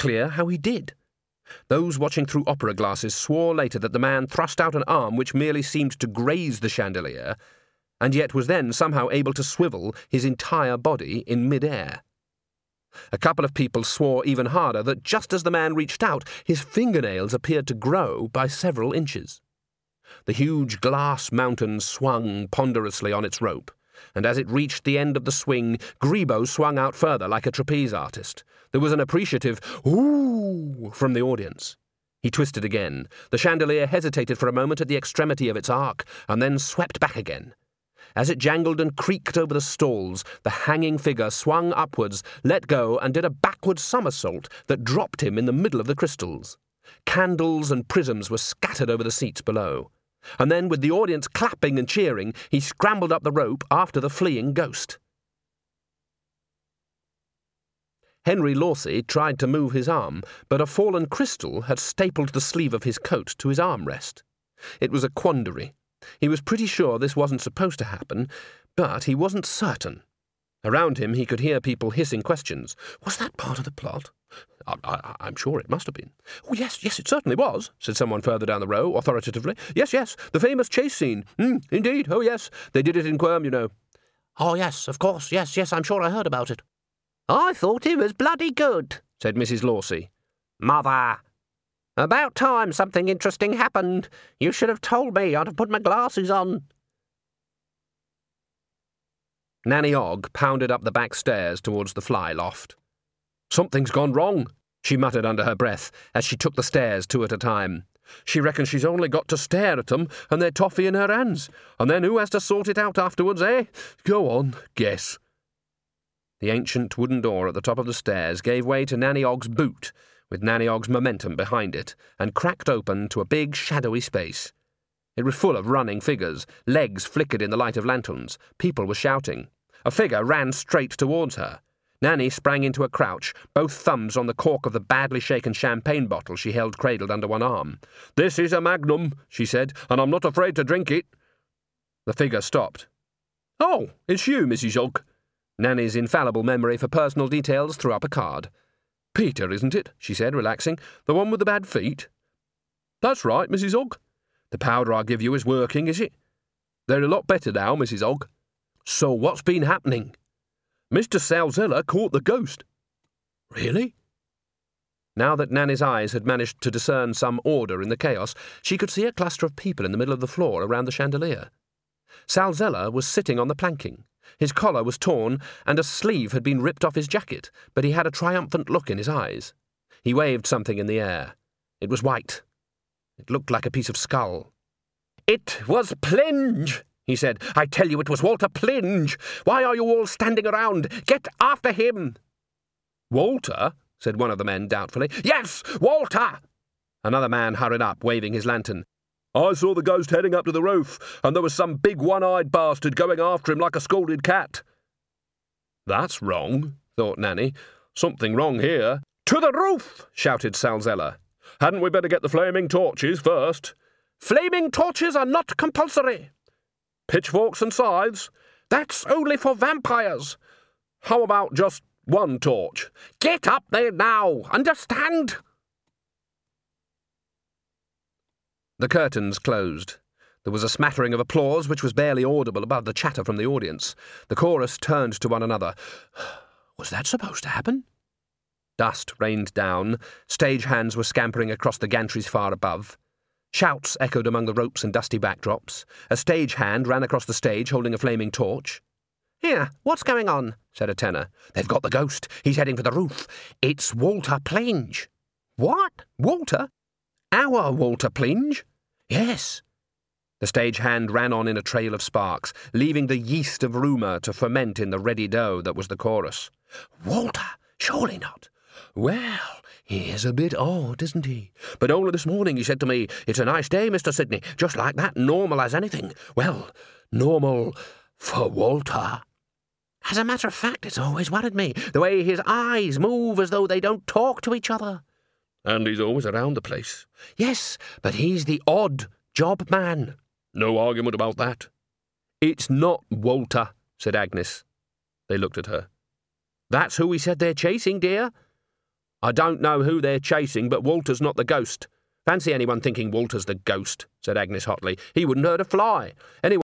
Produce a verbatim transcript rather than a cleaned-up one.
clear how he did. Those watching through opera glasses swore later that the man thrust out an arm which merely seemed to graze the chandelier, and yet was then somehow able to swivel his entire body in mid-air. A couple of people swore even harder that just as the man reached out, his fingernails appeared to grow by several inches. The huge glass mountain swung ponderously on its rope, and as it reached the end of the swing, Grebo swung out further like a trapeze artist. There was an appreciative "ooh" from the audience. He twisted again. The chandelier hesitated for a moment at the extremity of its arc, and then swept back again. As it jangled and creaked over the stalls, the hanging figure swung upwards, let go, and did a backward somersault that dropped him in the middle of the crystals. Candles and prisms were scattered over the seats below. And then, with the audience clapping and cheering, he scrambled up the rope after the fleeing ghost. Henry Lawsey tried to move his arm, but a fallen crystal had stapled the sleeve of his coat to his armrest. It was a quandary. He was pretty sure this wasn't supposed to happen, but he wasn't certain. Around him he could hear people hissing questions. Was that part of the plot? I, I, I'm sure it must have been. Oh, yes, yes, it certainly was, said someone further down the row, authoritatively. Yes, yes, the famous chase scene. Mm, indeed, oh, yes. They did it in Quirm, you know. Oh, yes, of course, yes, yes, I'm sure I heard about it. I thought it was bloody good, said Missus Lawsey. Mother! About time something interesting happened. You should have told me. I'd have put my glasses on. Nanny Ogg pounded up the back stairs towards the fly loft. Something's gone wrong, she muttered under her breath as she took the stairs two at a time. She reckons she's only got to stare at them and they're toffee in her hands. And then who has to sort it out afterwards, eh? Go on, guess. The ancient wooden door at the top of the stairs gave way to Nanny Ogg's boot, with Nanny Ogg's momentum behind it, and cracked open to a big shadowy space. It was full of running figures. Legs flickered in the light of lanterns. People were shouting. A figure ran straight towards her. Nanny sprang into a crouch, both thumbs on the cork of the badly shaken champagne bottle she held cradled under one arm. "This is a magnum," she said, "and I'm not afraid to drink it." The figure stopped. "Oh, it's you, Missus Ogg." Nanny's infallible memory for personal details threw up a card. "Peter, isn't it?" she said, relaxing. "The one with the bad feet?" "That's right, Missus Ogg." "The powder I give you is working, is it?" "They're a lot better now, Missus Ogg." "So what's been happening?" "Mister Salzella caught the ghost." "Really?" Now that Nanny's eyes had managed to discern some order in the chaos, she could see a cluster of people in the middle of the floor around the chandelier. Salzella was sitting on the planking. His collar was torn, and a sleeve had been ripped off his jacket, but he had a triumphant look in his eyes. He waved something in the air. It was white. It looked like a piece of skull. "It was Plinge," he said. "I tell you it was Walter Plinge. Why are you all standing around? Get after him." "Walter?" said one of the men doubtfully. "Yes, Walter!" Another man hurried up, waving his lantern. "I saw the ghost heading up to the roof, and there was some big one-eyed bastard going after him like a scalded cat." "That's wrong," thought Nanny. "Something wrong here." "To the roof!" shouted Salzella. "Hadn't we better get the flaming torches first?" "Flaming torches are not compulsory." "Pitchforks and scythes?" "That's only for vampires." "How about just one torch?" "Get up there now, understand?" The curtains closed. There was a smattering of applause which was barely audible above the chatter from the audience. The chorus turned to one another. Was that supposed to happen? Dust rained down. Stage hands were scampering across the gantries far above. Shouts echoed among the ropes and dusty backdrops. A stage hand ran across the stage holding a flaming torch. "Here, what's going on?" said a tenor. "They've got the ghost. He's heading for the roof. It's Walter Plinge." "What? Walter? Our Walter Plinge?" "Yes." The stage hand ran on in a trail of sparks, leaving the yeast of rumour to ferment in the ready dough that was the chorus. "Walter? Surely not." "Well, he is a bit odd, isn't he? But only this morning he said to me, 'It's a nice day, Mister Sidney,' just like that, normal as anything. Well, normal for Walter." "As a matter of fact, it's always worried me, the way his eyes move as though they don't talk to each other." "And he's always around the place." "Yes, but he's the odd job man." "No argument about that." "It's not Walter," said Agnes. They looked at her. "That's who he said they're chasing, dear." I don't know who they're chasing, but Walter's not the ghost. Fancy anyone thinking Walter's the ghost, said Agnes hotly. He wouldn't hurt a fly. Anyway,